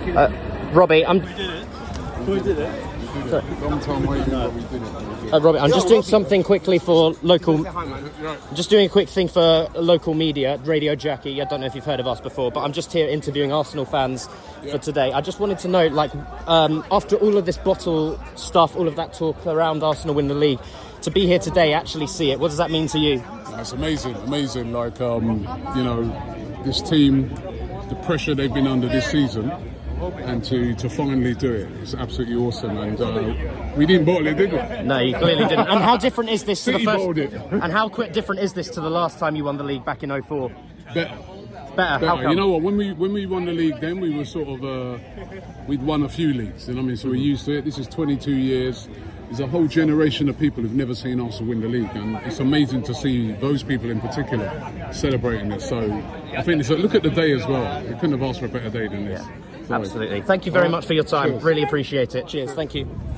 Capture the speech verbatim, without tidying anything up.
Uh, Robbie, I'm. We did it. We did it. Sorry. Long time waiting, but we did it. Uh, Robbie, I'm just doing something quickly for local. I'm just doing a quick thing for local media, Radio Jackie. I don't know if you've heard of us before, but I'm just here interviewing Arsenal fans yeah. for today. I just wanted to know, like, um, after all of this bottle stuff, all of that talk around Arsenal win the league, to be here today, actually see it. What does that mean to you? It's amazing, amazing. Like, um, you know, this team, the pressure they've been under this season. And to, to finally do it, it's absolutely awesome. And uh, we didn't bottle it, did we? No, you clearly didn't. And how different is this to the City first? bottled it. And how quick different is this to the last time you won the league back in oh four? Better. Better. Better. How come? You know what? When we when we won the league, then we were sort of uh, we'd won a few leagues. You know what I mean? So we're used to it. This is twenty-two years. There's a whole generation of people who've never seen Arsenal win the league, and it's amazing to see those people in particular celebrating this. So I think it's a, look at the day as well. We couldn't have asked for a better day than this. Yeah. Absolutely. Thank you very much for your time. Cheers. Really appreciate it. Cheers. Thank you.